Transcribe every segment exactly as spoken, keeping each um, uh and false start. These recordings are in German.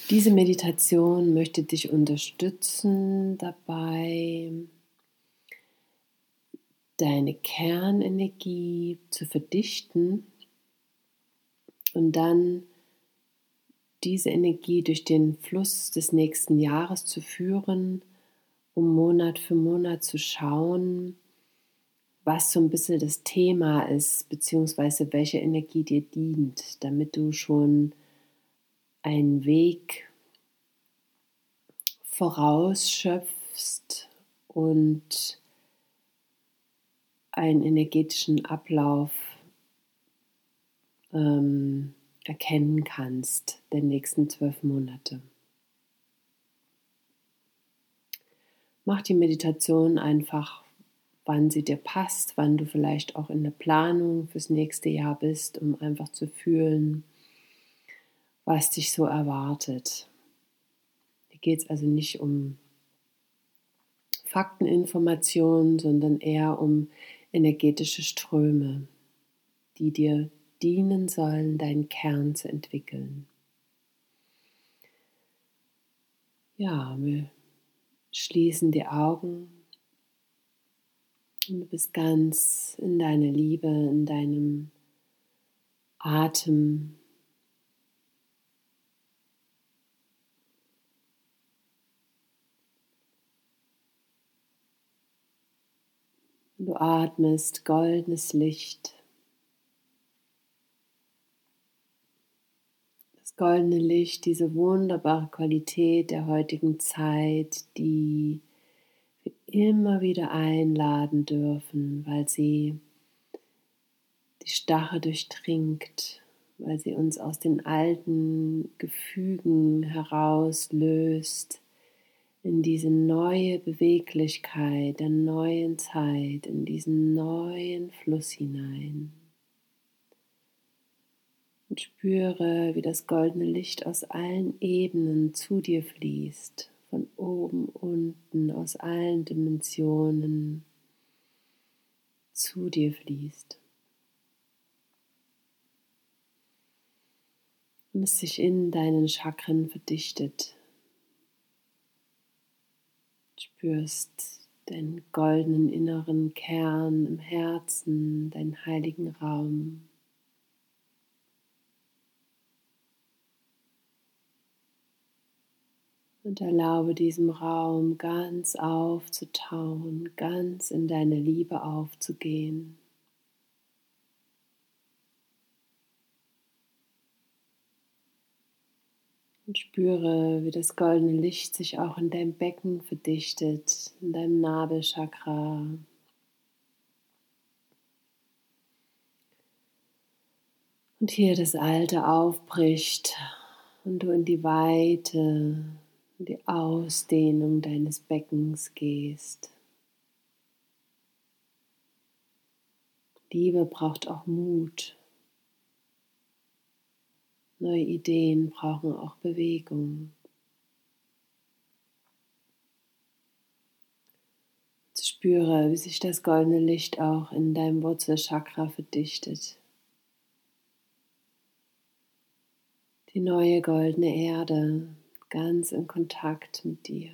Diese Meditation möchte dich unterstützen dabei, deine Kernenergie zu verdichten und dann diese Energie durch den Fluss des nächsten Jahres zu führen, um Monat für Monat zu schauen, was so ein bisschen das Thema ist, beziehungsweise welche Energie dir dient, damit du schon einen Weg vorausschöpfst und einen energetischen Ablauf ähm, erkennen kannst der nächsten zwölf Monate. Mach die Meditation einfach, wann sie dir passt, wann du vielleicht auch in der Planung fürs nächste Jahr bist, um einfach zu fühlen, was dich so erwartet. Hier geht es also nicht um Fakteninformationen, sondern eher um energetische Ströme, die dir dienen sollen, deinen Kern zu entwickeln. Ja, wir schließen die Augen und du bist ganz in deiner Liebe, in deinem Atem. Du atmest goldenes Licht. Das goldene Licht, diese wunderbare Qualität der heutigen Zeit, die wir immer wieder einladen dürfen, weil sie die Starre durchdringt, weil sie uns aus den alten Gefügen herauslöst, in diese neue Beweglichkeit der neuen Zeit, in diesen neuen Fluss hinein. Und spüre, wie das goldene Licht aus allen Ebenen zu dir fließt, von oben, unten, aus allen Dimensionen zu dir fließt. Und es sich in deinen Chakren verdichtet. Spürst deinen goldenen inneren Kern im Herzen, deinen heiligen Raum. Und erlaube diesem Raum ganz aufzutauen, ganz in deine Liebe aufzugehen. Und spüre, wie das goldene Licht sich auch in deinem Becken verdichtet, in deinem Nabelchakra. Und hier das Alte aufbricht und du in die Weite, in die Ausdehnung deines Beckens gehst. Liebe braucht auch Mut. Neue Ideen brauchen auch Bewegung. Spüre, wie sich das goldene Licht auch in deinem Wurzelchakra verdichtet. Die neue goldene Erde, ganz in Kontakt mit dir.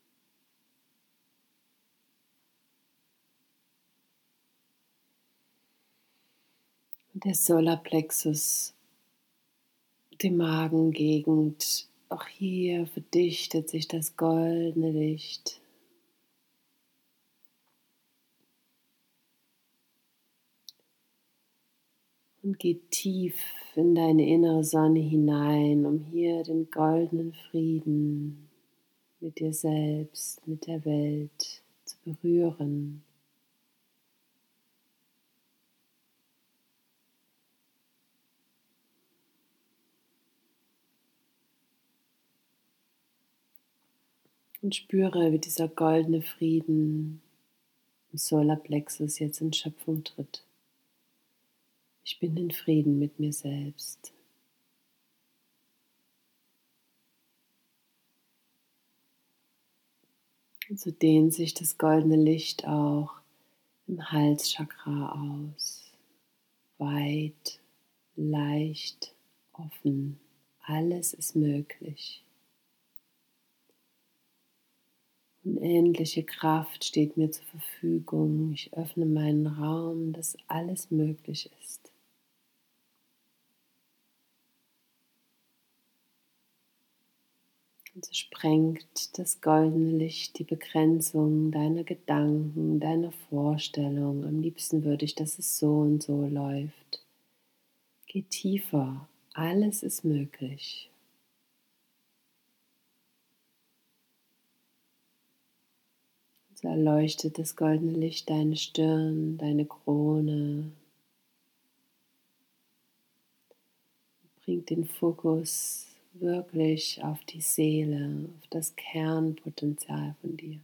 Und der Solarplexus, die Magengegend, auch hier verdichtet sich das goldene Licht. Und geh tief in deine innere Sonne hinein, um hier den goldenen Frieden mit dir selbst, mit der Welt zu berühren. Und spüre, wie dieser goldene Frieden im Solarplexus jetzt in Schöpfung tritt. Ich bin in Frieden mit mir selbst. Und so dehnt sich das goldene Licht auch im Halschakra aus. Weit, leicht, offen. Alles ist möglich. Unendliche Kraft steht mir zur Verfügung. Ich öffne meinen Raum, dass alles möglich ist. Und so sprengt das goldene Licht die Begrenzung deiner Gedanken, deiner Vorstellung. Am liebsten würde ich, dass es so und so läuft. Geh tiefer. Alles ist möglich. So erleuchtet das goldene Licht deine Stirn, deine Krone. Bringt den Fokus wirklich auf die Seele, auf das Kernpotenzial von dir.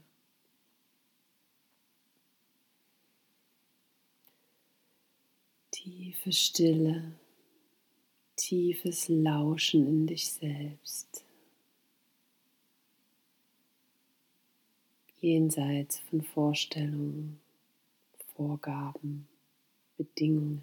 Tiefe Stille, tiefes Lauschen in dich selbst. Jenseits von Vorstellungen, Vorgaben, Bedingungen.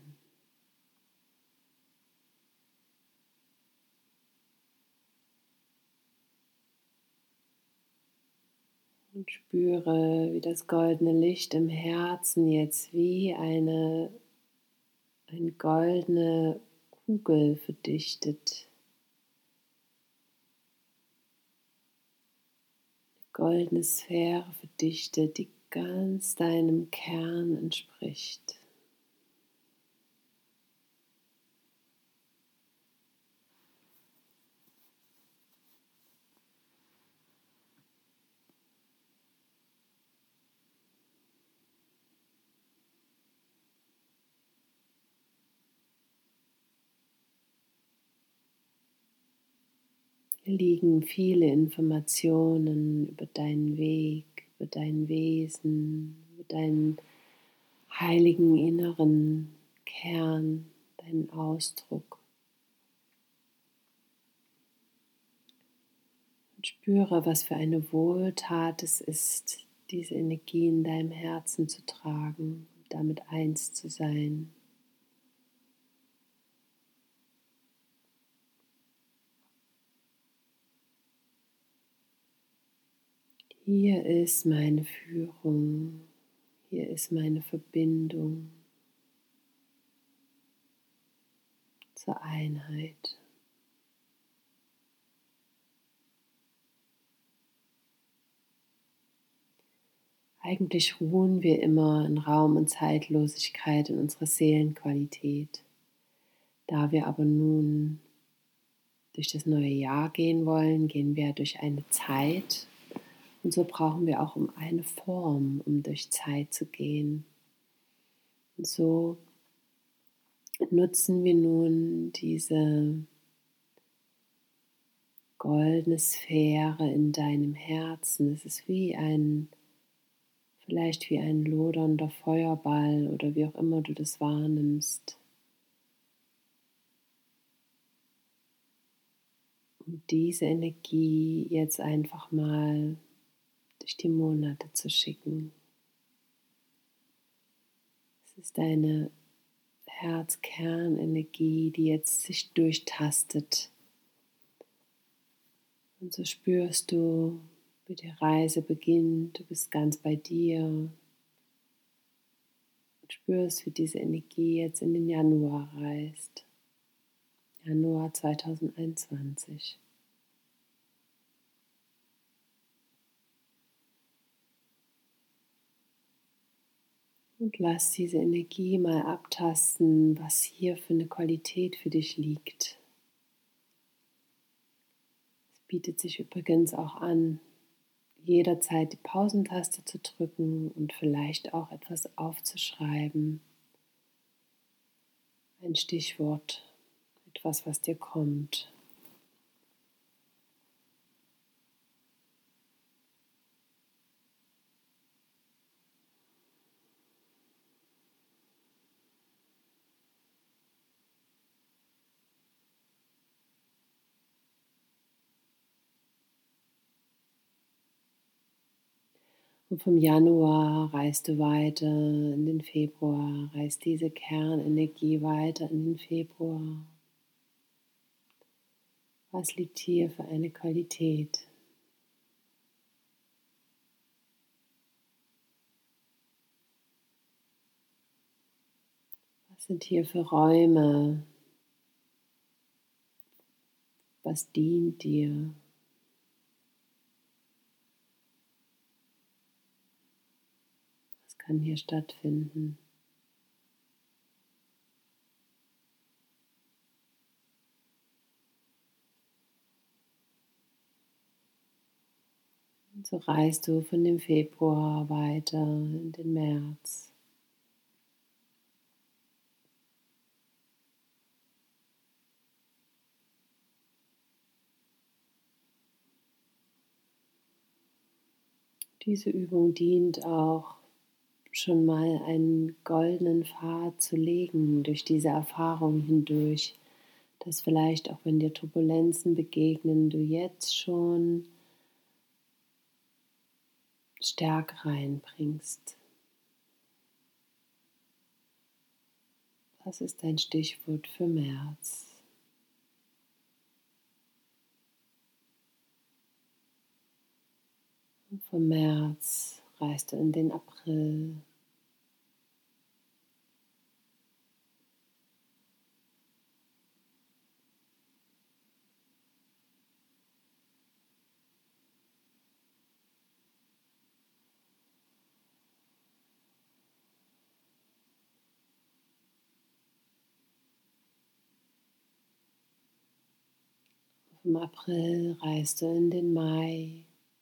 Und spüre, wie das goldene Licht im Herzen jetzt wie eine, eine goldene Kugel verdichtet. Goldene Sphäre verdichtet, die ganz deinem Kern entspricht. Hier liegen viele Informationen über deinen Weg, über dein Wesen, über deinen heiligen inneren Kern, deinen Ausdruck. Und spüre, was für eine Wohltat es ist, diese Energie in deinem Herzen zu tragen, damit eins zu sein. Hier ist meine Führung, hier ist meine Verbindung zur Einheit. Eigentlich ruhen wir immer in Raum und Zeitlosigkeit in unserer Seelenqualität. Da wir aber nun durch das neue Jahr gehen wollen, gehen wir durch eine Zeit. Und so brauchen wir auch um eine Form, um durch Zeit zu gehen. Und so nutzen wir nun diese goldene Sphäre in deinem Herzen. Es ist wie ein, vielleicht wie ein lodernder Feuerball oder wie auch immer du das wahrnimmst. Um diese Energie jetzt einfach mal durch die Monate zu schicken. Es ist deine Herzkernenergie, die jetzt sich durchtastet. Und so spürst du, wie die Reise beginnt. Du bist ganz bei dir. Und spürst, wie diese Energie jetzt in den Januar reist. Januar zweitausendeinundzwanzig. Und lass diese Energie mal abtasten, was hier für eine Qualität für dich liegt. Es bietet sich übrigens auch an, jederzeit die Pausentaste zu drücken und vielleicht auch etwas aufzuschreiben. Ein Stichwort, etwas, was dir kommt. Und vom Januar reist du weiter in den Februar, reist diese Kernenergie weiter in den Februar. Was liegt hier für eine Qualität? Was sind hier für Räume? Was dient dir? Was kann hier stattfinden? Und so reist du von dem Februar weiter in den März. Diese Übung dient auch, schon mal einen goldenen Pfad zu legen durch diese Erfahrung hindurch, dass vielleicht auch wenn dir Turbulenzen begegnen, du jetzt schon Stärke reinbringst. Was ist dein Stichwort für März? Und vom März reist du in den April. Im April reist du in den Mai.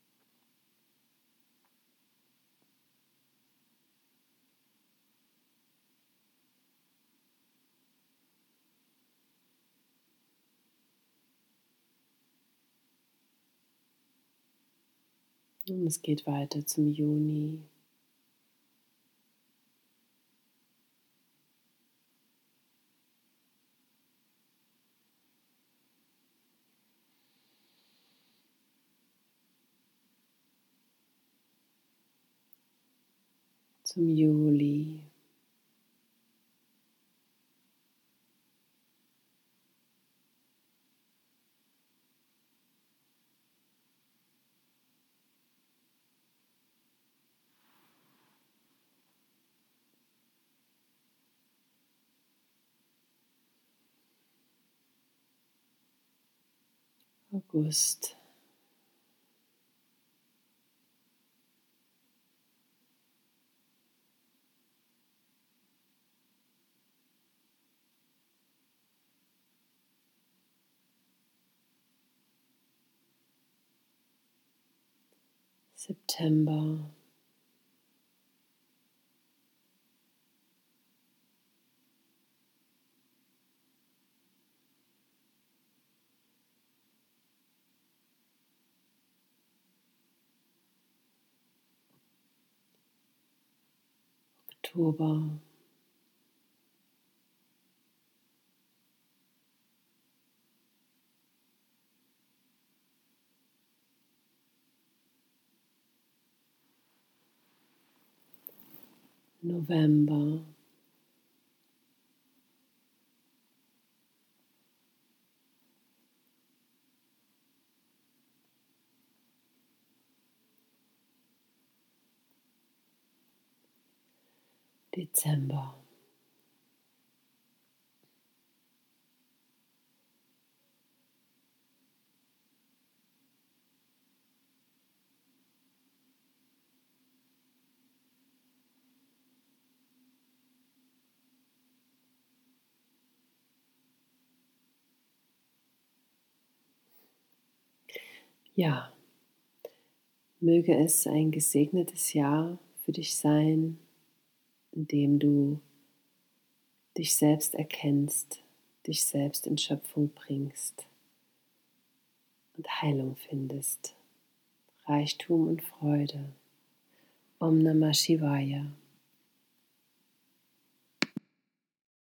Und es geht weiter zum Juni. Zum Juli. August. September. Oktober. November. Dezember. Ja, möge es ein gesegnetes Jahr für dich sein, in dem du dich selbst erkennst, dich selbst in Schöpfung bringst und Heilung findest, Reichtum und Freude. Om Namah Shivaya.